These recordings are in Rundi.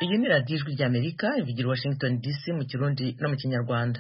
Iyi ni radiyo ijwi ry'Amerika ivugira Washington DC mu Kirundi no mu Kinyarwanda.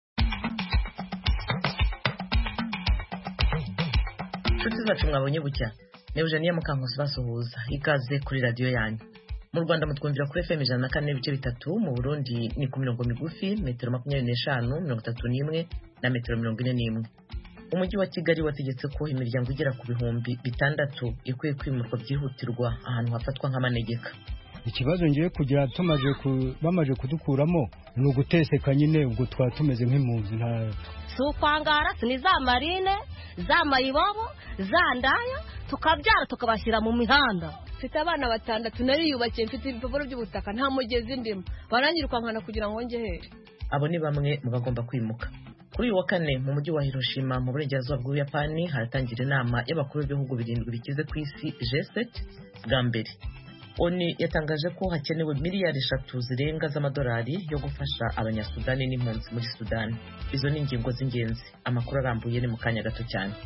Inshuti zacu mwabonye bucya, ni Eugenie Mukankusi basuhuza, ikaze kuri radiyo yanyu. Mu Rwanda mutwumvira kuri FM 104.3, mu Burundi ni ku mirongo migufi, metero 25, 31 na metero 41. Umujyi wa Kigali wategetse ko imiryango igera ku bihumbi 6 ikwiye kwimurwa byihutirwa ahantu hafatwa nk'amanegeka. Ikibazo ngiye kugira bamaje kudukuramo ni uguteseka nyine, ubwo twatumeze nk'impunzi. Nta sukwangara ni za marine za mayibobo za ndaya tukabyara tukabashyira mu mihanda. Mfite abana 6 nariyubakiye, mfite ibipapuro by'ubutaka, nta mugezi ndimo, barangiruka nkana kugira ngo ngehere. Abo ni bamwe mu bagomba kwimuka. Kuri uyu wa kane mu mujyi wa Hiroshima mu burengerazuba bw'Ubuyapani haratangira inama y'abakuru b'ibihugu 7 bikize ku isi G7 bwa mbere. ONU yatangaje ko hakenewe miliyari 3 zirenga z'amadolari yo gufasha abanyasudani n'impunzi muri Sudani. Izo ni ingingo z'ingenzi. Amakuru arambuye ni mu kanya gato cyane.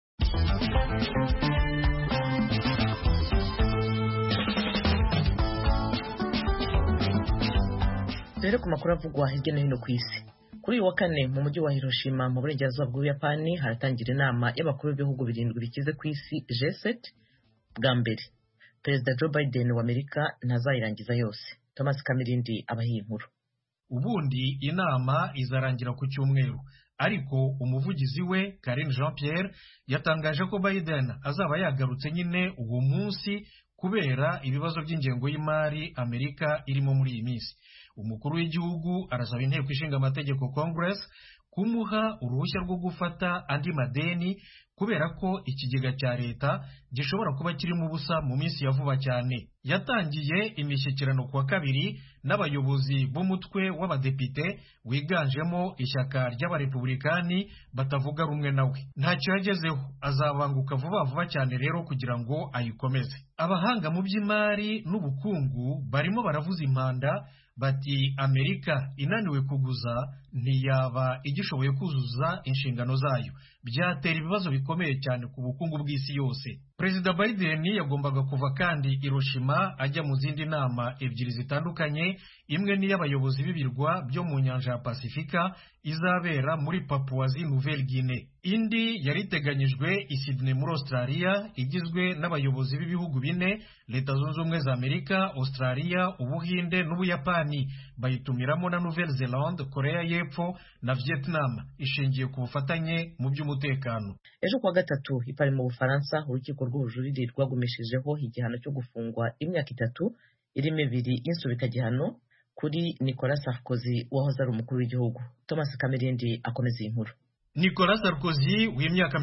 Dore ku makuru avugwa hirya no hino ku isi. Kuri uyu wa kane mu mujyi wa Hiroshima mu burengerazuba bw'Ubuyapani haratangira inama y'abakuru b'ibihugu 7 bikize ku isi G7 bwa mbere. Perezida Joe Biden wa Amerika ntazayirangiza yose. Thomas Kamirindi abahiye inkuru. Ubundi inama izarangira ku cyumweru, ariko umuvugizi we Karine Jean-Pierre yatangaje ko Biden azaba yagarutse nyine uwo munsi kubera ibibazo by'ingengo y'imari Amerika irimo muri iyi minsi. Umukuru w'igihugu arasaba inteko ishinga amategeko Congress kumuha uruhushya rwo gufata andi madeni kubera ko ikigega cya leta gishobora kuba kirimo ubusa mu minsi ya vuba cyane. Yatangiye imishyikirano kuwa kabiri n'abayobozi b'umutwe w'abadepite wiganjemo ishyaka ry'abarepublikani batavuga rumwe nawe. Ntacyo yagezeho, azabanguka vuba cyane rero kugira ngo ayikomeze. Abahanga mu by'imari n'ubukungu barimo baravuza impanda bati Amerika inaniwe kuguza ntiyaba igishoboye kuzuza inshingano zayo, byatera ibibazo bikomeye cyane ku bukungu bw'isi yose. Perezida Biden yagombaga kuva kandi Hiroshima ajya mu zindi nama 2 zitandukanye, imwe ni y'abayobozi b'ibirwa byo mu nyanja ya Pasifika izabera muri Papua Nouvelle Guinea. Indi yariteganyijwe i Sydney muri Australia, igizwe n'abayobozi b'ibihugu 4, Leta Zunze Ubumwe za Amerika, Australia, Ubuhinde n'Ubuyapani. Bayitumiramo na Nouvelle-Zélande, Korea y'Epfo na Vietnam, ishingiye ku bufatanye mu by'umutekano. Ejo kuwa gatatu i Paris mu Bufaransa urukiko rw'ubujurire rwagumishijeho igihano cyo gufungwa imyaka 3 irimo 2 y'insubikagihano kuri Nicolas Sarkozy wahoze ari umukuru w'igihugu. Thomas Kamirindi akomeza inkuru. Nicolas Sarkozy w'imyaka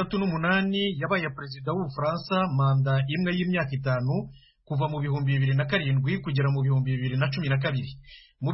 68 yabaye perezida w'Ubufaransa manda imwe y'imyaka 5 kuva mu 2007 kugera mu 2012. Mu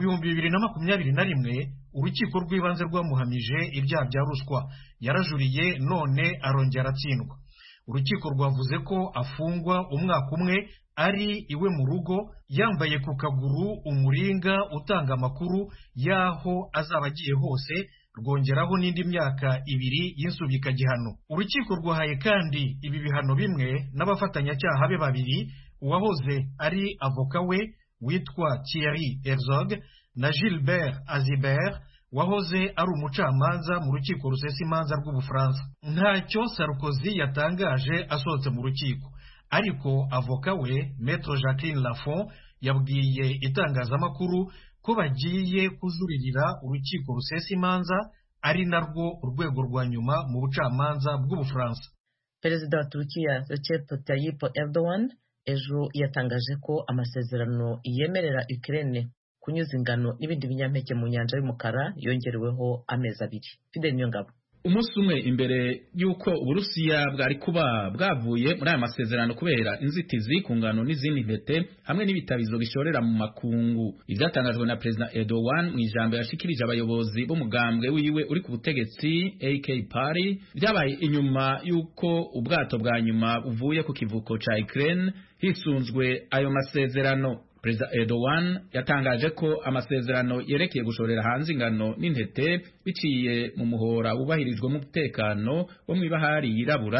2021 urukiko rw'ibanze rwamuhamije ibyaha bya ruswa, yarajuriye none arongera atsindwa. Urukiko rwavuze ko afungwa umwaka umwe ari iwe mu rugo, yambaye ku kaguru umuringa utanga amakuru yaho azaba agiye hose, rwongeraho n'indi myaka 2 y'insubikagihano. Urukiko rwahaye kandi ibi bihano bimwe n'abafatanyacyaha be 2, uwahoze ari avoka we witwa Thierry Herzog na Gilbert Azibert wahoze ari umucamanza mu rukiko rusesa imanza rw'Ubufaransa. Ntacyo Sarkozy yatangaje asohotse mu rukiko, ariko avoka we Maître Jacqueline Lafont yabwiye itangazamakuru ko bagiye kujuririra urukiko rusesa imanza, ari narwo urwego rwa nyuma mu bucamanza bw'Ubufaransa. Perezida wa Turkiya Recep Tayyip Erdogan ejo yatangaje ko amasezerano yemerera Ukraine kunyuza ingano n'ibindi binyampeke mu nyanja y'umukara yongereweho amezi 2. Fidel Nyongabo. Umunsi umwe imbere yuko Uburusiya bwari kuba bwavuye muri aya masezerano kubera inzitizi ku ngano n'izindi ntete hamwe n'ibitabizo bishorera mu makungu. Ivyatangajwe na President Erdogan mu ijambo yashikirije abayobozi b'umugambwe wiwe uri ku butegetsi AK Party, byabaye inyuma yuko ubwato bwa nyuma buvuye ku kivuko ca Ukraine hisunzwe ayo masezerano. Perezida Erdogan yatangaje ko amasezerano yerekeye gushorera hanze ingano n'intete biciye mu muhora wubahirijwe mu mutekano wo mw'ibahari yirabura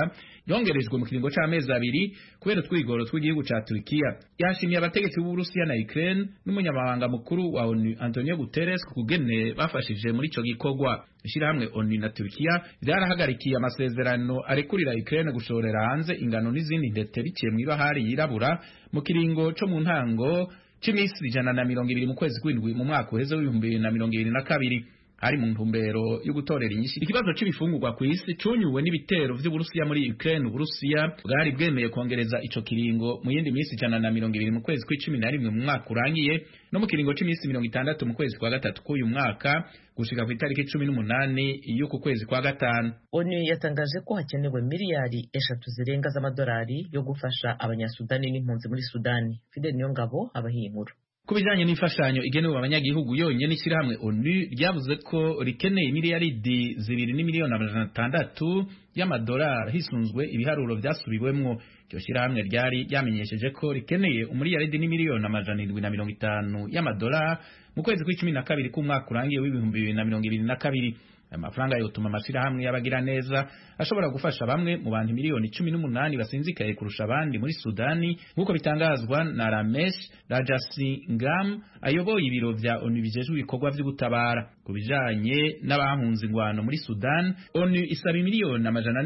yongerejwe mu kiringo c'amezi 2 kubera twigoro tw'igihugu ca Turkiya. Yashimiye abategetsi b'Uburusiya na Ukraine n'umunyamabanga mukuru wa ONU Antonio Guterres kugene bafashije muri ico gikorwa. Ishirahamwe ONU na Turkiya ryarahagarikiye amasezerano arekurira Ukraine gushorera hanze ingano n'izindi ndete biciye mu ibahari yirabura mu kiringo co mu ntango c'imisi 120 mu kwezi kw'indwi mu mwaka uheze w'2022. Hari mu ntumbero yo gutorera inyinshi ikibazo c'ibifungurwa ku isi cunyuwe n'ibitero vy'Uburusiya muri Ukraine. Uburusiya bwari bwemeye kongereza ico kiringo mu yindi misi 120 mu kwezi kw'icumi mu mwaka urangiye no mu kiringo c'imisi 60 mu kwezi kwa gatatu k'uyu mwaka gushika ku itariki 18 y'uku kwezi kwa gatanu. ONU yatangaje ko hakenewe miliyari 3 zirenga z'amadolari yo gufasha abanyasudani n'impunzi muri Sudani. Fidel Niyongabo abahiye inkuru. Kubijanye n'imfashanyo igenewe abanyagihugu yonyene n'ishirahamwe ONU ryavuze ko rikeneye miliyaridi 2.6 y'amadolari hisunzwe ibiharuro vyasubiwemwo. Iryo shirahamwe ryari yamenyesheje ko rikeneye umiliyaridi n'750 y'amadolari mu kwezi kw'icumi na kabiri k'umwaka urangiye w'2022. Amafaranga yotuma amashirahamwe y'abagira neza ashobora gufasha bamwe mu bantu miliyoni 18 basinzikaye kurusha abandi muri Sudani nk'uko bitangazwa na Ramesh Rajasingam ayoboye ibiro vya ONU bijejwe ibikorwa vy'ugutabara. Kubijanye n'abahunze ingwano muri Sudan, ONU isaba miliyoni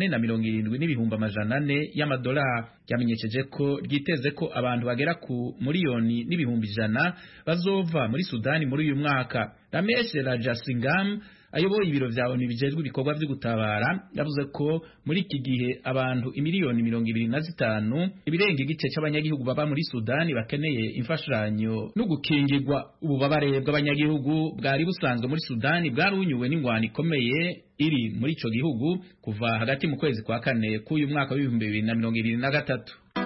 470,400 y'amadolari. Yamenyesheje ko ryiteze ko abantu bagera ku miliyoni n'ibihumbi 100 bazova muri Sudani muri uyu mwaka. Ramesh Rajasingam ayoboye ibiro vya ONU bijejwe ibikorwa vy'ugutabara yavuze ko muri iki gihe abantu imiliyoni 25 ibirenga igice c'abanyagihugu baba muri Sudani bakeneye imfashanyo no gukingirwa. Ububabare bw'abanyagihugu bwari busanzwe muri Sudani bwarunyuwe n'ingwano ikomeye iri muri ico gihugu kuva hagati mu kwezi kwa kane k'uyu mwaka wa 2023.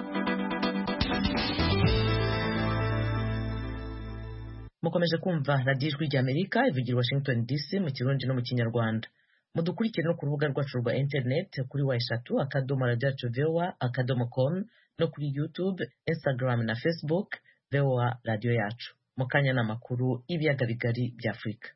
Mukomeje kumva Radio Ijwi ry'Amerika ivugira Washington DC mu Kirundi no mu Kinyarwanda. Mudukurikire no ku rubuga rwacu rwa internet kuri wa3.radio.com no kuri YouTube, Instagram na Facebook VOA Radio Yacu. Mukanya n'amakuru ibiyaga bigari bya Afrika.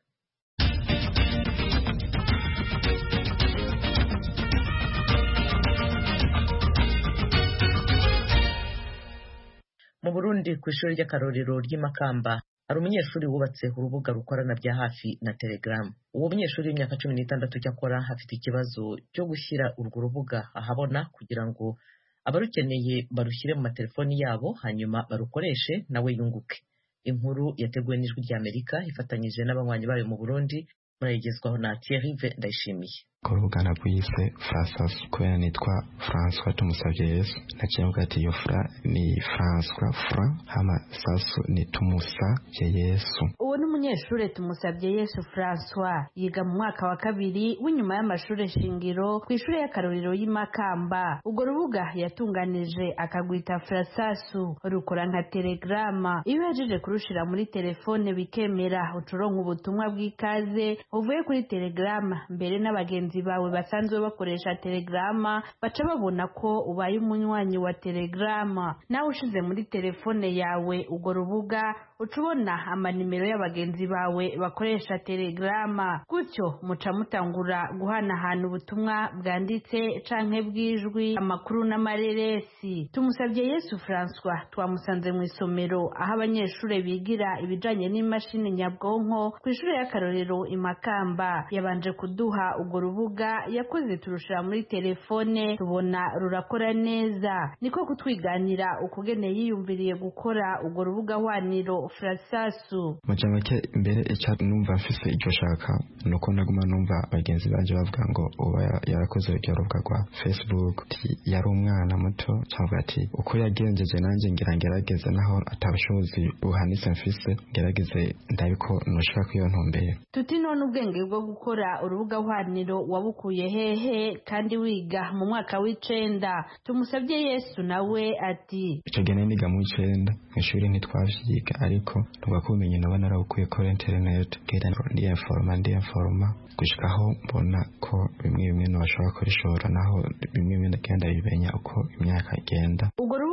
Mu Burundi ku ishuri ry'akarorero ry'Imakamba hari umunyeshuri wubatse urubuga rukorana bya hafi na Telegram. Uwo munyeshuri w'imyaka 16 cyakora hafite ikibazo cyo gushyira urwo rubuga ahabona kugira ngo abarukeneye barushyire mu matelefoni yabo hanyuma barukoreshe nawe yunguke. Inkuru yateguwe n'Ijwi ry'Amerika ifatanyije n'abanywanyi bayo mu Burundi murayigezwaho na Thierry Ndayishimiye. Kurubuga nabwise François kubera nitwa François tumusavye Yesu nakivuga ati yo fra ni François fra hama sasu ni tumusavye Yesu. Uwo n'umunyeshure tumusavye Yesu François yiga mu mwaka wa kabiri w'inyuma y'amashure shingiro ku ishure y'akarorero y'Imakamba. Ugo rubuga yatunganije akagwita Frasasu rukora nka Telegrama. Iyo yajeje kurushira muri telefone bikemera ucuronka ubutumwa bw'ikaze uvuye kuri Telegrama mbere n'abagenzi bawe basanzwe bakoresha Telegrama baca babona ko ubaye umunywanyi wa Telegrama. Nawe ushize muri telefone yawe ugo rubuga ucubona amanimero y'abagenzi bawe bakoresha Telegrama, gutyo muca mutangura guhanahana ubutumwa bwanditse canke bwijwi, amakuru n'amareresi. Tumusavye Yesu François twamusanze mu isomero aho abanyeshure bigira ibijanye n'imashini nyabwonko ku ishure y'akarorero Imakamba. Yabanje kuduha ugo rubuga yakoze turushira muri telefone tubona rurakora neza, niko kutwiganira ukugene yiyumviriye gukora ugo rubuga hwaniro Frasasu. Majamake imbere icyo numva mfise icyo shaka nuko naguma numva bagenzi banje bavuga ngo uba yarakoze uryo rubuga rwa Facebook yari umwana muto cyangwa ati uko yagenjeje nanjye ngerageze naho atabushobozi buhanitse mfise ngerageze ndabiko noshaka iyo ntumbeye. Tuti none ubwenge bwo gukora urubuga hwaniro wabukuye hehe kandi wiga mu mwaka w'9? Tumusavye Yesu nawe ati icyo gene niga mu 9 mw'ishuri ntitwavyiga ariko tugakumenye nabo narabukuye kuri internet gera ndi informa gushikaho mbona ko bimwe no bashobora kurishora naho bimwe ndagenda bibenya uko imyaka igenda. Ubwo rubuga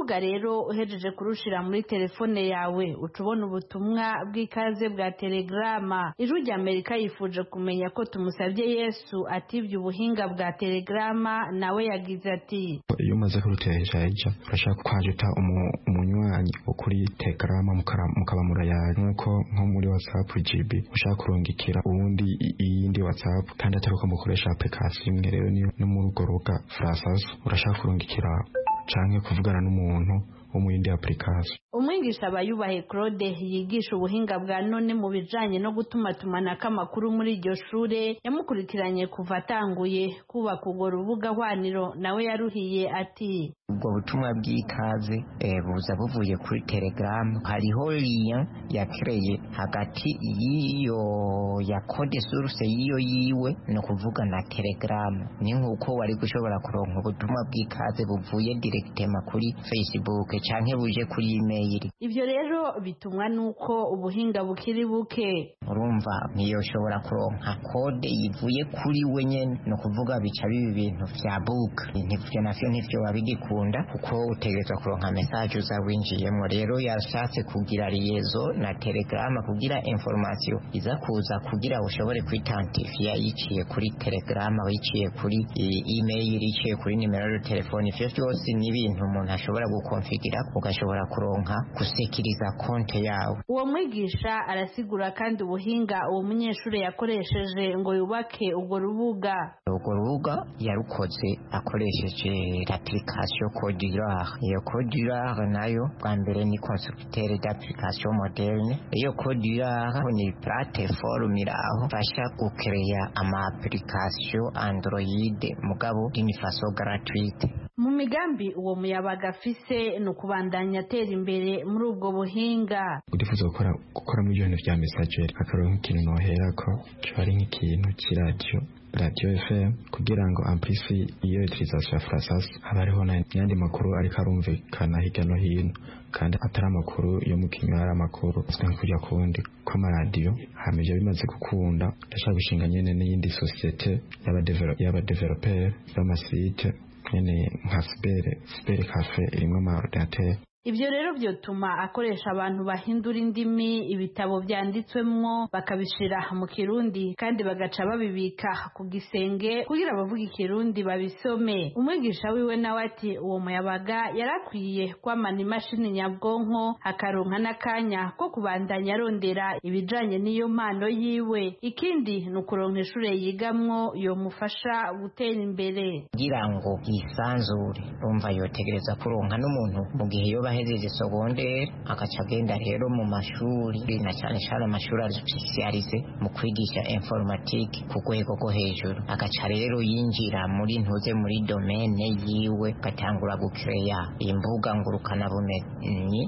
rubuga rero uhejeje kurushira muri telefone yawe uca ubona ubutumwa bw'ikaze bwa telegrama. Ijwi rya Amerika yifuje kumenya ko Tumusabye Yesu ativye ubuhinga bwa telegrama, nawe yagize ati iyo umaze kuruteresha urashaka kwajuta umunywanyi kuri telegrama mukaba murayari nkuko nko muri WhatsApp GB ushaka kurungikira uwundi iyindi WhatsApp kandi atari uko mukoresha application imwe. Rero no mu rugo ruga Frasas urashaka kurungikira canke kuvugana n'umuntu wo mu yindi application. Umwigisha Bayubahe Claude yigisha ubuhinga bwa none mu bijanye no gutumatumanako amakuru muri iryo shure yamukurikiranye kuva atanguye kubaka urwo rubuga hwaniro, nawe yaruhiye ati ubwo butumwa bw'ikaze buza buvuye kuri Telegram. Hariho lien yakreye hagati y'iyo ya code source y'iyo yiwe no kuvuga na Telegram. Ni nkuko wari gushobora kuronka ubutumwa bw'ikaze buvuye directement kuri Facebook canke buje kuri email. Ivyo rero bitumwa nuko ubuhinga bukiri buke. Urumva niyo shobora kuronka code yivuye kuri we nyene no kuvuga bica bibi bintu vya book. Ntivyo navyo ntivyo wabigikunda kuko utegerezwa kuronka message uza winjiyemo. Rero yashatse kugira liaison na Telegram kugira information iza kuza kugira ushobore kwitantifia yiciye kuri Telegram, yiciye kuri email, yiciye kuri nimero ya telefone. Ivyo byose ni ibintu umuntu ashobora gukonfigira ugashobora kuronka gusekiriza konte yawe. Uwo mwigisha arasigura kandi ubuhinga uwo munyeshuri yakoresheje ngo yubake urwo rubuga. Urwo rubuga yarukoze akoresheje l'application Codurare. Iyo Codurare nayo bwa mbere ni constructeur d'application moderne. Iyo Codurare ni plateforme iraho fasha gucreya ama application Android mugabo d'une façon gratuite. Mu migambi uwo muyabaga afise no kubandanya atera imbere muri ubwo buhinga. Ndifuza gukora mu bintu vya messager akaronka ikintu nohera ko cyari nk'ikintu cy'iradio Radio FM kugira ngo amplisi iyo utilisation ya Frasas habariho n'andi makuru ariko arumvikana hirya no hino kandi atari amakuru yo mu kinyara, amakuru twe kujya kundi kw'amaradiyo. Hamije bimaze gukunda ndashaka gushinga nyene n'iyindi societe y'abadeveloper y'amasite nyene nka Sibere Cafe irimo amaordinateur. Ivyo rero vyotuma akoresha abantu bahindura indimi, ibitabo vyanditswemwo bakabishira mu Kirundi kandi bagaca babibika ku gisenge kugira abavuga Ikirundi babisome. Umwigisha wiwe nawe ati uwo muyabaga yarakwiye kwamana imashini nyabwonko akaronka n'akanya ko kubandanya arondera ibijanye n'iyo mpano yiwe. Ikindi ni ukuronka ishure yigamwo yomufasha gutera imbere. Kugira ngo yisanzure umva yotegereza kuronka n'umuntu mu gihe yo hejeje secondaire akaca agenda rero mu mashuri na cyane cyane amashuri spécialisé mu kwigisha informatique ku rwego rwo hejuru. Agaca rero yinjira muri ntuze muri domaine yiwe gatangura gucreya imbuga ngurukana bumenyi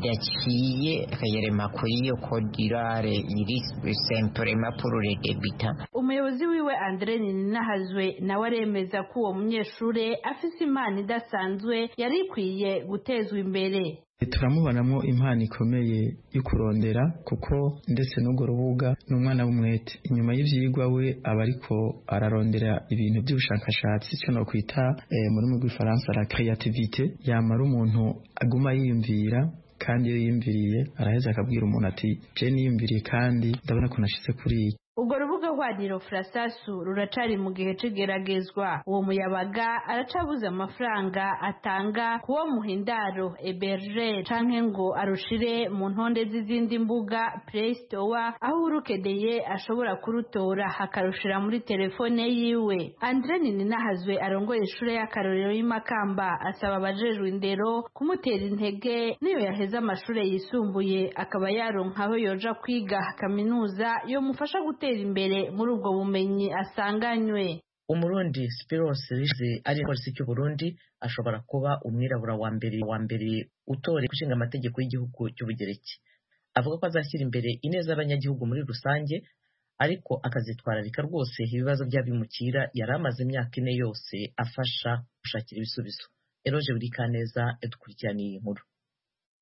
zidaciye kayerema kuri iyo Codurare iri simplement pour les débutants. Umuyobozi wiwe André Ninahazwe nawe aremeza ko uwo munyeshure afise impano idasanzwe yari ikwiye gutezwa imbere. Turamubonamo impano ikomeye yo kurondera kuko ndetse n'ubwo rubuga n'umwana w'umwete. Inyuma y'ivyigwa we aba ariko ararondera ibintu by'ubushakashatsi cyo no kwita muri mu Gifaransa la créativité. Yamara umuntu aguma yiyumvira kandi iyo yiyumviriye araheza akabwira umuntu ati je niyumviriye kandi ndabona ko nashitse kuri iki. Ubwo rubuga hwaniro Frasasu ruracari mu gihe cigeragezwa. Uwo muyabaga aracabuza amafaranga atanga kuwo muhindaro Eberger canke ngo arushire mu ntonde z'izindi mbuga Play Store aho urukedeye ashobora kurutora hakarushira muri telefone yiwe. Andre Ninahazwe arongoye ishure y'akarorero y'Imakamba asaba abajejwe indero kumutera intege niyo yaheza amashure yisumbuye akaba yaronka aho yoja kwiga kaminuza yo mufasha imbere muri ubwo bumenyi asanganywe. Umurundi Spiros Rize ari polisi cy'u Burundi ashobora kuba umwirabura wa mbere utore gushinga amategeko y'igihugu cy'Ubugereki. Avuga ko azashyira imbere ineza y'abanyagihugu muri rusange ariko akazitwararika rwose ibibazo by'abimukira yari amaze imyaka 4 yose afasha gushakira ibisubizo. Eroje Burikaneza edukurikiraniye inkuru.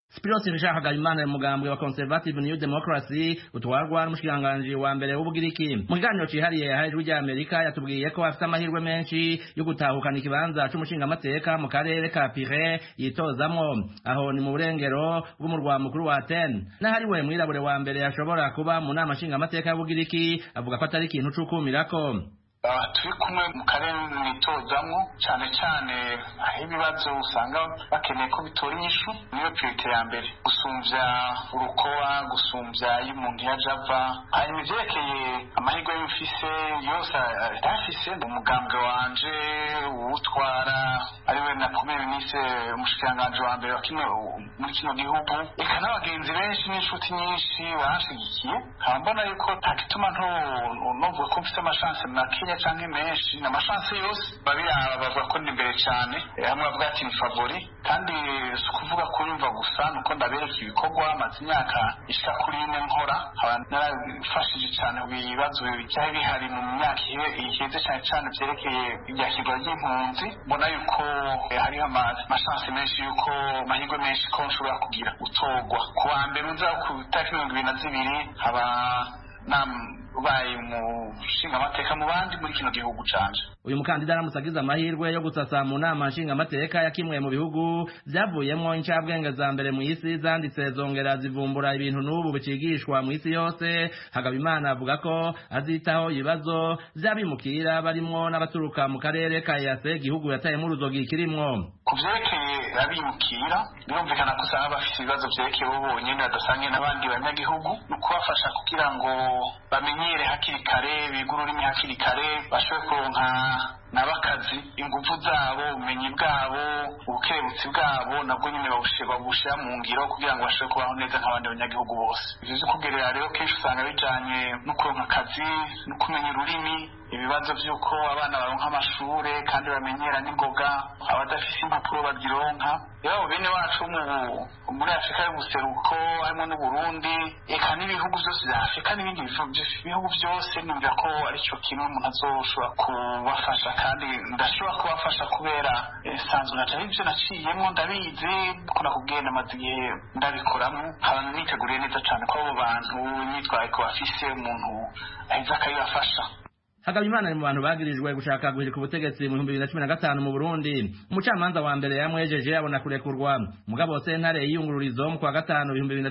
Spiros Nshahagayimana mugambwe wa Conservative New Democracy utwarwa n'umushikiranganje wa mbere w'Ubugiriki mu kiganiro cihariye yahaje ujya Amerika yatubwiye ko afite amahirwe menshi yo gutahukana ikibanza c'umushinga amateka mu karere ka Pire yitozamwo aho ni mu burengero bw'umurwa mukuru wa Athens n'ahari we mwirabure wa mbere yashobora kuba mu nama nshinga amateka y'Ubugiriki avuga ko atari ikintu c'ukumirako. Turi kumwe mu karere nitozamwo cyane cyane aho ibibazo usanga bakeneye ko bitora inyishu niyo priorite ya mbere gusumvya urukoba gusumvya iyo umuntu yaje ava hanyuma ivyerekeye amahirwe y'ufise yose atafise umugambwe wanje uwutwara ariwe na premier ministre umushikiranganje wa mbere wa kimwe muri kino gihugu eka n'abagenzi benshi n'inshuti nyinshi banshigikiye nkaba mbona yuko ntakituma novuga ko mfise amashanse make canke menshi n'amashanse yose babiraba bavuga ko ni imbere cyane hamwe bavuga ati ni favori kandi kuvuga ko yumva gusa nuko ndabereka ibikorwa amaze imyaka ishika kuri ine nkora narafashije cyane ibibazo bijyaye bihari mu myaka iheze cyane cyane vyerekeye ibyakirwa ry'impunzi mbona yuko hariho amashanse menshi yuko amahirwe menshi ko nshobora kugira gutorwa ku wa mbere uza ku tariki 22 haba ubaye mu nshinga amateka mu bandi muri kino gihugu canje. Uyu mukandida aramusagiza amahirwe yo gusasa mu nama nshinga amateka ya kimwe mu bihugu byavuyemo incabwenge za mbere mu isi zanditse zongera zivumbura ibintu n'ubu bicigishwa mu isi yose. Hagabimana avuga ko azitaho ibibazo by'abimukira barimo n'abaturuka mu karere ka EAC igihugu yatayemo uruzogi kirimwo. Kuvyerekeye abimukira birumvikana ko usanga bafite ibibazo vyerekeye bo bonyene badasangiye n'abandi banyagihugu no kubafasha kugira ngo bamenyere hakiri kare bigururime hakiri kare bashobore kuronka n'abakazi ingufu zabo ubumenyi bwabo ubukebutsi bwabo nabwo nyine babushira mu ngiro kugira ngo bashobore kubaho neza nk'abandi banyagihugu bose. Ivyo vyo kugerera rero kenshi usanga bijanye no kuronka akazi no kumenya ururimi ibibazo vy'uko abana baronka amashure kandi bamenyera n'ingoga abadafise impapuro bazironka rero bene wacu muri Afrika y'ubuseruko harimo n'Uburundi eka n'ibihugu byose bya Afrika n'ibindi bihugu byose nimvira ko ari cyo kimwe umuntu azoshobora kubafasha kandi ndashobora kubafasha kubera sanzwe natari ibyo naciyemo ndabizi kuna kugenda amaze igihe ndabikoramo abantu niteguriye neza cyane ko abo bantu nitwaye ko bafise umuntu aheza akabibafasha. Hagabimana ni mu bantu bagirijwe gushaka guhirika ubutegetsi mu 2015 mu Burundi. Umucamanza wa mbere yamwejeje abona kurekurwa. Mugabo sentare y'iyungururizo mu kwa gatanu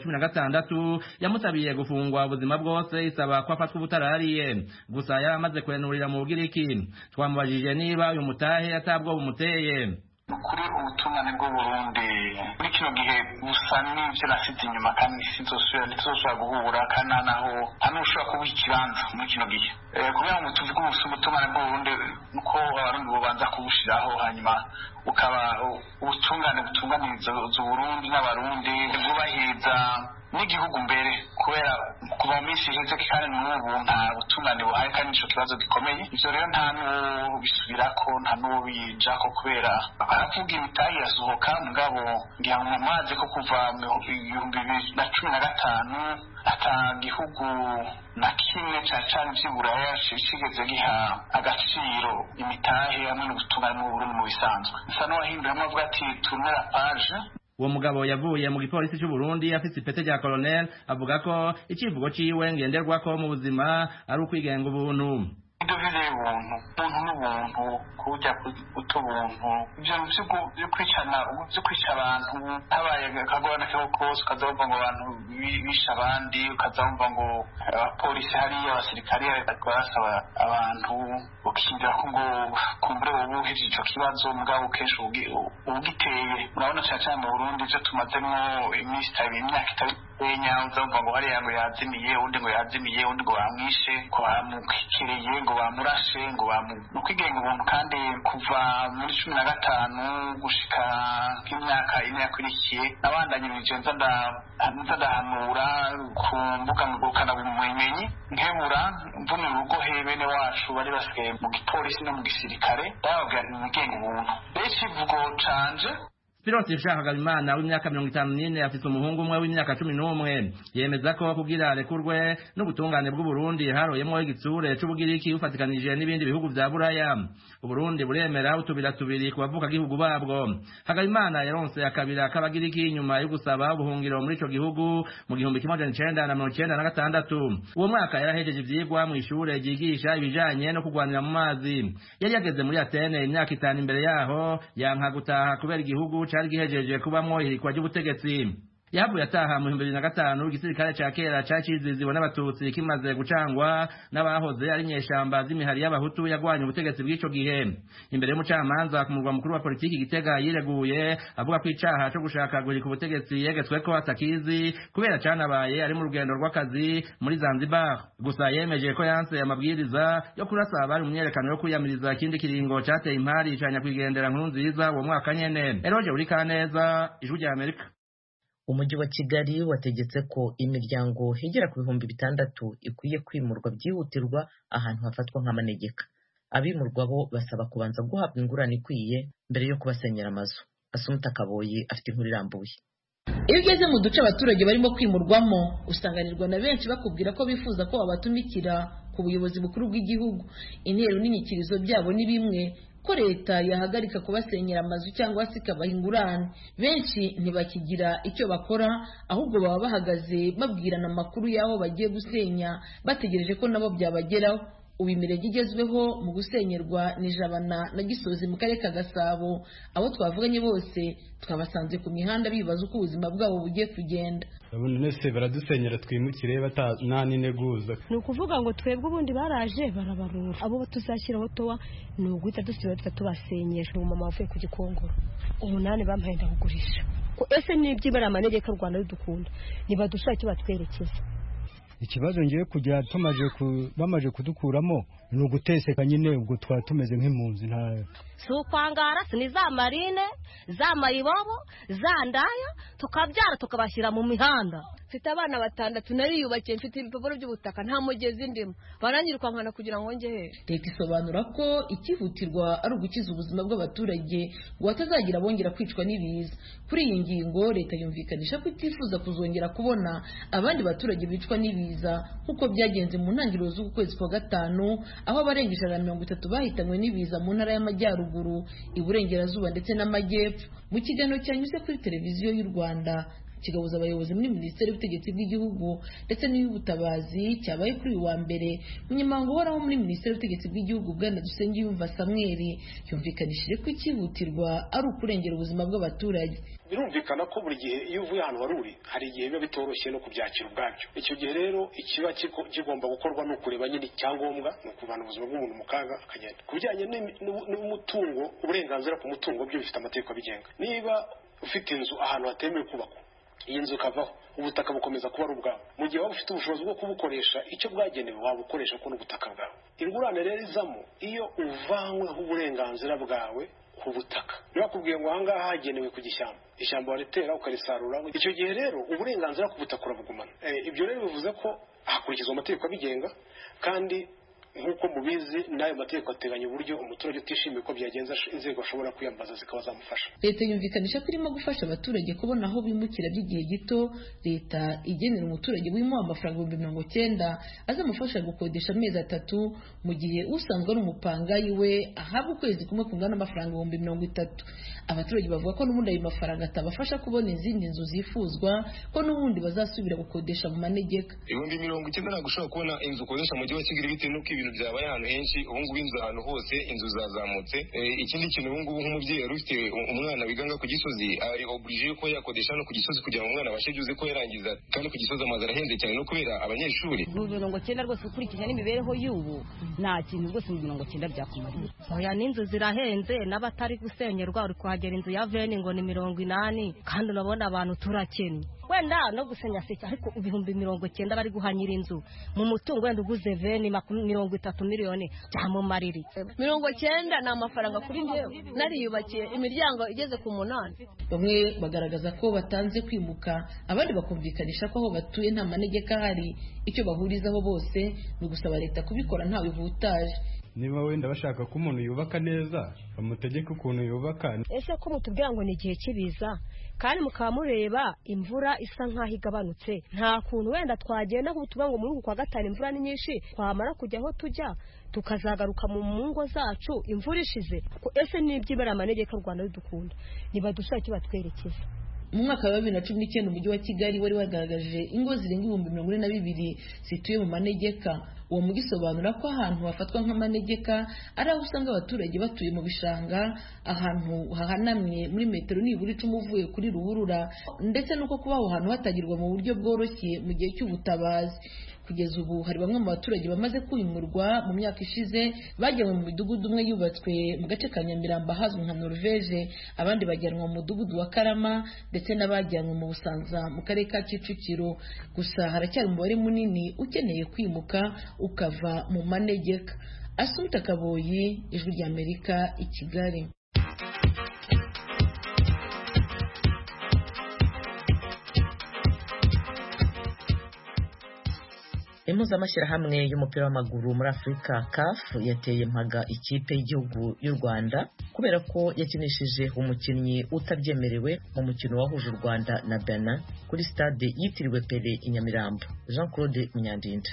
2016 yamutabiye gufungwa ubuzima bwose isaba ko afatwa ubutarariye. Gusa yaramaze kwenurira mu Bugiriki. Twamubajije niba uyu mutahe atabwo bumuteye. Kuri ubutungane bwo Burundi muri kino gihe busa n'ivyo nasize inyuma kandi ntizosubira guhura kandi naho ushobora kuba ikibanza muri kino gihe kugira ngo tuvuge ubutungane bwo Burundi nuko abarundi bobanza kubushiraho hanyuma ukaba ubutungane butunganiriza Burundi n'abarundi bwubahiriza n'igihugu mbere kubera kuva mu minsi iheze kandi n'ubu nta butungane buhaye kandi ico kibazo gikomeye. Ivyo rero nta n'ubisubirako nta n'ubijako kubera baravuga imitahe yasohoka mugabo ngira ngo mumaze ko kuva mu 2015 ata gihugu na kimwe cane vy'Iburaya cigeze giha agaciro imitahe hamwe n'ubutungane mu Burundi mu bisanzwe. Nsa n'uwahinduye avuga ati tournera page. Uwo mugabo yavuye mu gipolisi cy'u Burundi afite ipete rya colonel avuga ko icivugo ciwe ngenderwako mu buzima ari ukwigenga ubuntu. Idovize ubuntu n'ubuntu kujya utubuntu ivyo byo kwica abantu habaye akagorana kose ukazumva ngo abantu bisha abandi ukazumva ngo abapolisi hariya abasirikare basaba abantu ukinjira ko ngo kumbure ubuheje ico kibazo mugabo kenshi ugiteye urabona cyane mu Burundi byo tumazemo imyaka itari uzumva ngo hariya ngo yazimiye undi ngo yazimiye undi ngo bamwishe ko bamukikiriye ngo bamurashe ngo kwigenga ubuntu kandi kuva muri 15 gushika nk'imyaka ine yakurikiye nabandanyirije ndahanura ku mbuga ngurukanabumenyi nkebura mvuna urugo bene wacu bari basigaye mu gipolisi no mu gisirikare bababwira imigenga ubuntu rero ikivugo canje Spiros Habimana w'imyaka 54 afite umuhungu umwe w'imyaka 11 yemeza ko kugira rekurwe n'ubutungane bw'u Burundi haroyemo igitsure c'ubugiriki ufatikanije n'ibindi bihugu vya Buraya. U Burundi buremera utubira tubiri kubavuka gihugu babwo. Habimana yaronse akabira k'abagiriki nyuma yo gusaba ubuhungiro muri ico gihugu mu 1996. Uwo mwaka yarahejeje ivyigwa mu ishure ryigisha ibijanye no kugwanira mu mazi. Yari yageze muri Atene imyaka 5 imbere yaho yanka gutaha kubera igihugu cari gihejeje kubamwo ihirikwa ry'ubutegetsi. Yavuye ataha mu 2005 igisirikare ca kera caciziziwe n'abatutsi kimaze gucangwa n'abahoze ari nyeshamba z'imihari y'abahutu yagwanye ubutegetsi bw'ico gihe. Imbere y'umucamanza ku murwa mukuru wa politiki Gitega yireguye avuga ko icaha co gushaka guhirika ubutegetsi yegetsweko atakizi kubera canabaye ari mu rugendo rw'akazi muri Zanzibar. Gusa yemeje ko yanse amabwiriza yo kurasa abari mu myerekano yo kwiyamiriza ikindi kiringo cateye impari canya kwigendera Nkurunziza uwo mwaka nyene. Eroje Urikaneza, Ijwi rya Amerika. Umujyi wa Kigali wategetse ko imiryango hegera ku 600 ikwiye kwimurwa byihutirwa ahantu hafatwa nk'amanegeka. Abimurwa bo basaba kubanza guhabwa ingurane ikwiye mbere yo kubasenyera amazu. Asumta Kaboyi afite inkuru irambuye. Iyo ugeze mu duce abaturage barimo kwimurwamo usanganirwa na benshi bakubwira ko bifuza ko babatumikira ku buyobozi bukuru bw'igihugu. Intero n'inyikirizo byabo ni bimwe, ko leta yahagarika kubasenyera amazu cyangwa se ikabaha ingurane. Benshi ntibakigira icyo bakora, ahubwo baba bahagaze babwirana amakuru y'aho bagiye gusenya bategereje ko nabo byabageraho. Ubu imirenge igezweho mu gusenyerwa ni Jabana na Gisozi mu karere ka Gasabo. Abo twavuganye bose twabasanze ku mihanda bibaza uko ubuzima bwabo bugiye kugenda. Abone nese baradusenyera twimukire nani neguza. Ni ukuvuga ngo twebwe ubundi baraje barabarura. Abo tuzashyiraho towa ni uguhita dusubira tubasenyesha. Umumama wavuye ku Gikongoro 8 bampaye ndakugurisha. Ko ese nibyibara amanegeka Rwanda rudukunda nibadushake batwerekeza. Ikibazo ngiye kujya bamaje kudukuramo ni uguteseka nyine ubwo twatumeze nk'impunzi nta Sukwangara ni za marine za mayibobo za ndaya tukabyara tukabashyira mu mihanda. Mfite abana 6 nariyubakiye mfite ibipapuro by'ubutaka nta mugezi ndimo baranyiruka nkana kugira ngo ngehere. Leta isobanura ko ikihutirwa ari ugukiza ubuzima bw'abaturage ngo batazagira bongera kwicwa n'ibiza. Kuri iyi ngingo leta yumvikanisha ko itifuza kuzongera kubona abandi baturage bicwa n'ibiza nkuko byagenze mu ntangiriro z'ukwezi kwa 5 aho abarenga 130 bahitanywe n'ibiza mu ntara y'Amajyaruguru, Iburengerazuba ndetse n'Amajyepfo. Mu kiganiro cyanyuze kuri televiziyo y'u Rwanda kigabuza abayobozi muri Minisiteri y'Ubutegetsi bw'Igihugu ndetse n'iy'Ubutabazi cyabaye kuri uyu wa mbere, Umunyamabanga uhoraho muri Minisiteri y'Ubutegetsi bw'Igihugu Bwana Dusengiyumva Samuel yumvikanishije ko ikihutirwa ari ukurengera ubuzima bw'abaturage. Birumvikana ko buri gihe iyo uvuye ahantu waruri hari igihe biba bitoroshye no kubyakira ubwabyo. Icyo gihe rero ikiba kigomba gukorwa no kureba nyine icyangombwa no kuvana ubuzima bw'umuntu mu kaga akagenda. Kubijyanye n'umutungo, uburenganzira ku mutungo byo bifite amategeko abigenga. Niba ufite inzu ahantu hatemewe kubakwa, iyi nzu kavaho, ubutaka bukomeza kuba ari ubwawe. Mu gihe waba ufite ubushobozi bwo kubukoresha icyo bwagenewe wabukoresha ko n'ubutaka bwawe. Ingurane rero izamo iyo uvanyweho uburenganzira bwawe ku butaka. Bakubwiye ngo ahangaha hagenewe ku ishyamba waritera ukarisarura. Icyo gihe rero uburenganzira ku butaka urabugumana. Ibyo rero bivuze ko hakurikizwa amategeko abigenga, kandi nk'uko mubizi n'ayo mategeko ateganya uburyo umuturage utishimiye ko byagenza inzego ashobora kwiyambaza zikaba zamufasha. Leta yumvikanisha ko irimo gufasha abaturage kubona aho bimukira by'igihe gito. Leta igenera umuturage wimuha amafaranga 90,000 azamufasha gukodesha amezi 3, mu gihe usanzwe ari umupangayi we ahabwa ukwezi kumwe kungana n'amafaranga 30,000. Abaturage bavuga ko n'ubundi ayo mafaranga atabafasha kubona izindi nzu zifuzwa, ko n'ubundi bazasubira gukodesha mu manegeka. 90,000 ntabwo ushobora kubona inzu ukodesha mu mujyi wa Kigali bitewe n'uko ibintu byabaye ahantu henshi. Ubu ngubu inzu ahantu hose inzu zazamutse. Ikindi kintu ubu ngubu nk'umubyeyi yari ufite umwana wiganga ku Gisozi ari obligé ko yakodesha no ku Gisozi kugira ngo umwana abashe byuze ko yarangiza, kandi ku Gisozi amazi arahenze cyane no kubera abanyeshuri. 90 rwose ukurikije n'imibereho y'ubu nta kintu rwose 90 byakumariye. Oya, n'inzu zirahenze n'abatari gusenyerwa uri kuhagera inzu ya veni ngo ni 80, kandi urabona abantu turakennye. Wenda no gusenya seke ariko 90,000 bari guhanyira inzu mu mutungo wenda uguze veni 30 miliyoni byamumariri. 90 ni amafaranga kuri njyewe nariyubakiye imiryango igeze ku 8. Bamwe bagaragaza ko batanze kwimuka, abandi bakumvikanisha ko aho batuye nta manegeka hari. Icyo bahurizaho bose ni ugusaba leta kubikora ntawe ihutaje. niba wenda bashaka ko umuntu yubaka neza bamutegeka ukuntu yubaka. Ese ko mutubwira ngo ni igihe cy'ibiza kandi mukaba mureba imvura isa nkaho igabanutse, nta kuntu wenda twagenda kutuvuga ngo muri uku kwa gatanu imvura ni nyinshi twamara kujya aho tujya tukazagaruka mu ngo zacu imvura ishize? Ese n'ibyibara amanegeka u Rwanda rudukunda nibadushaka icyo batwerekeza. Mu mwaka wa 2019 umujyi wa Kigali wari wagaragaje ingo zirenga 42,000 zituye mu manegeka. Uwo mujyi usobanura ko ahantu hafatwa nk'amanegeka ari aho usanga abaturage batuye mu bishanga, ahantu hahanamye muri metero nibura 10 uvuye kuri ruhurura, ndetse nuko kuba aho hantu hatagirwa mu buryo bworoshye mu gihe cy'ubutabazi. Kugeza ubu hari bamwe mu baturage bamaze kwimurwa mu myaka ishize, bajyanwe mu midugudu umwe yubatswe mu gace ka Nyamirambo ahazwi nka Norvege, abandi bajyanwa mu mudugudu wa Karama, ndetse n'abajyanwe mu Busanza mu karere ka Kicukiro. Gusa haracyari umubare munini ukeneye kwimuka ukava mu manegeka. Asumta Kaboyi, Ijwi ry'Amerika, i Kigali. Impuzamashyirahamwe y'umupira w'amaguru muri Afurika CAF yateye mpaga ikipe y'igihugu y'u Rwanda kubera ko yakinishije umukinnyi utabyemerewe mu mukino wahuje u Rwanda na Benin kuri stade yitiriwe Pele i Nyamirambo. Jean Claude Munyandinda.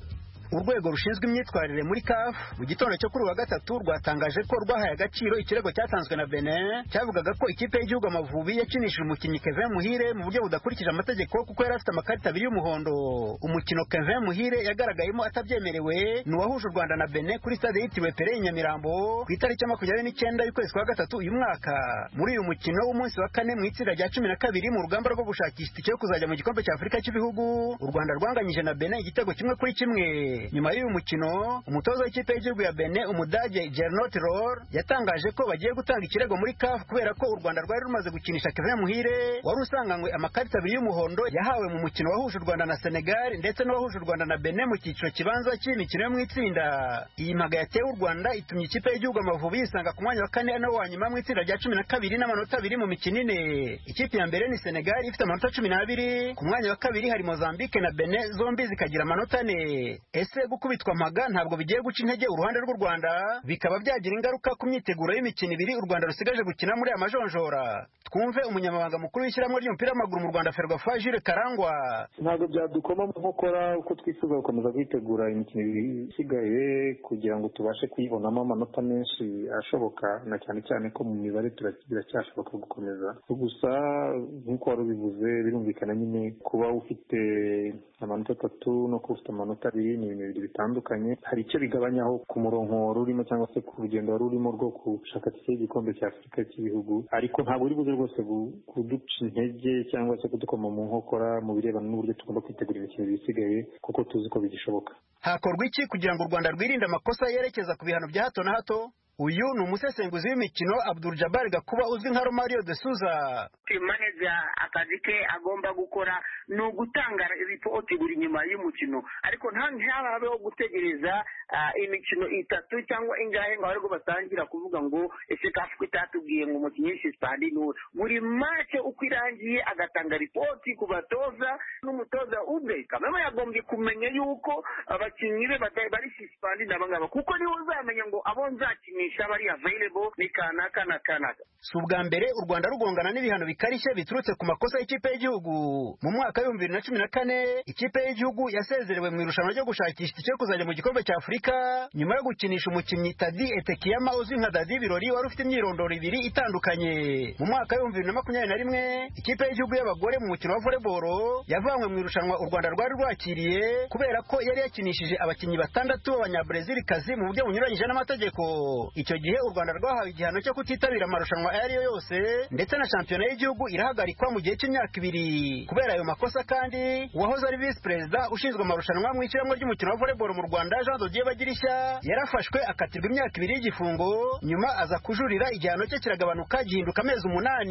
Urwego rushinzwe imyitwarire muri CAF mu gitondo cyo kuri wa gatatu rwatangaje ko rwahaye agaciro ikirego cyatanzwe na Benin cyavugaga ko ikipe y'igihugu Amavubi yakinishije umukinnyi Kevin Muhire mu buryo budakurikije amategeko kuko yari afite amakarita 2 y'umuhondo. Umukino Kevin Muhire yagaragayemo atabyemerewe ni uwahuje u Rwanda na Benin kuri stade yitiriwe Pele i Nyamirambo ku itariki 29 y'ukwezi kwa gatatu uyu mwaka. Muri uyu mukino w'umunsi wa 4 mu itsinda rya 12 mu rugamba rwo gushakisha itike yo kuzajya mu gikombe cya Afurika cy'ibihugu, u Rwanda rwanganyije na Benin igitego 1-1. Nyuma y'uyu mukino umutoza w'ikipe y'igihugu ya Benin umudage Gernot Rohr yatangaje ko bagiye gutanga ikirego muri CAF kubera ko u Rwanda rwari rumaze gukinisha Kevin Muhire wari usanganywe amakarita 2 y'umuhondo yahawe mu mukino wahuje u Rwanda na Senegal ndetse n'uwahuje u Rwanda na Benin mu cyiciro kibanza cy'imikino yo mu itsinda. Iyi mpaga yatewe u Rwanda itumye ikipe y'igihugu Amavubi yisanga ku mwanya wa 4 no wa nyuma mu itsinda rya 12 n'amanota 2 mu mikino 4. Ikipe ya mbere ni Senegal ifite amanota 12, ku mwanya wa 2 hari Mozambique na Benin zombi zikagira amanota 4. Ese gukubitwa mpaga ntabwo bigiye guca intege uruhande rw'u Rwanda, bikaba byagira ingaruka ku myiteguro y'imikino 2 u Rwanda rusigaje gukina muri amajonjora? Twumve umunyamabanga mukuru w'ishyirahamwe ry'umupira w'amaguru mu Rwanda Ferwafa Jules Karangwa. Ntabwo byadukoma mu nkokora uko twifuza gukomeza kwitegura imikino isigaye kugira ngo tubashe kuyibonamo amanota menshi ashoboka, na cyane cyane ko mu mibare biracyashoboka gukomeza. Gusa nk'uko wari ubivuze birumvikana nyine kuba ufite amanota 3 no kuba ufite amanota 2 ni ibintu bibiri bitandukanye. Hari icyo bigabanyaho ku murongo rurimo cyangwa se ku rugendo rurimo rwo gushaka itike y'igikombe cya Afurika cy'ibihugu, ariko ntabwo uri buze rwose kuduca intege cyangwa se kudukoma mu nkokora mu birebana n'uburyo tugomba kwitegura imikino bisigaye kuko tuzi ko bigishoboka. Hakorwa iki kugira ngo u Rwanda rwirinde amakosa yerekeza ku bihano bya hato na hato? Uyu ni umusesenguzi w'imikino Abdul Jabbar Gakuba uzwi nka Romario de Souza. Manager akazi ke agomba gukora ni ugutanga ripoti buri nyuma y'umukino, ariko ntahabeho gutegereza imikino 3 cyangwa ingahe ngo ariko batangira kuvuga ngo ese kafu itatubwiye ngo umukinnyi suspended. Buri match uko irangiye agatanga ripoti ku batoza n'umutoza ubwe. Kameme yagombye kumenya yuko abakinnyi be bari suspended n'abangaba, kuko niwe uzamenya ngo abo nzakinisha bari available ni kanaka na kanaka. Si ubwa mbere u Rwanda rugongana n'ibihano bikarishye biturutse ku makosa y'ikipe y'igihugu. Mu mwaka wa 2014 ikipe y'igihugu yasezerewe mu irushanwa ryo gushakisha itike yo kuzajya mu gikombe cya Afurika nyuma yo gukinisha umukinnyi Tadi Etekiyama uzwi nka Dadi Birori wari ufite imyirondoro 2 itandukanye. Mu mwaka wa 2021 ikipe y'igihugu y'abagore mu mukino wa volleyball yavanywe mu irushanwa u Rwanda rwari rwakiriye kubera ko yari yakinishije abakinnyi 6 b'Abanyabrazilkazi mu buryo bunyuranyije n'amategeko. Icyo gihe u Rwanda rwahawe igihano cyo kutitabira amarushanwa ayariyo yose ndetse na shampiyona y'igihugu irahagarikwa mu gihe cy'imyaka 2. Kubera ayo makosa kandi uwahoze ari vice president ushinzwe amarushanwa mu ishyirahamwe ry'umukino wa volleyball mu Rwanda Jean Dodier Bagirishya yarafashwe akatirwa imyaka 2 y'igifungo, nyuma aza kujurira igihano cye kiragabanuka gihinduka amezi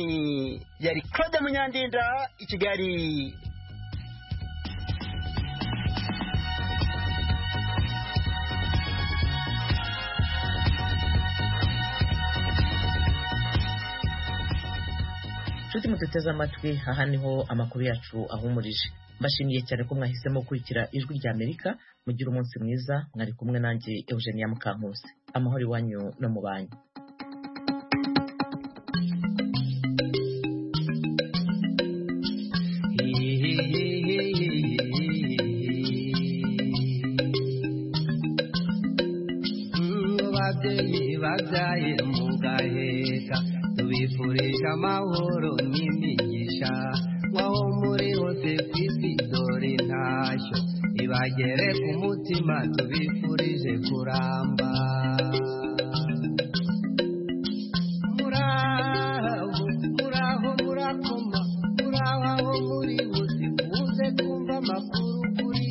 8. Yari Claude Munyandinda i Kigali. Nshuti mututeze amatwi, aha niho amakuru yacu ahumurije. mbashimiye cyane ko mwahisemo gukurikira ijwi rya Amerika. Mugire umunsi mwiza. Mwari kumwe nanjye Eugenia Mukankusi. Amahoro iwanyu no mu banyu. Babyaye mugaheka tubifurije amahoro n'imigisha mwaho muri hose ku isi dore ntashyo ibagere ku mutima tubifurije kuramba.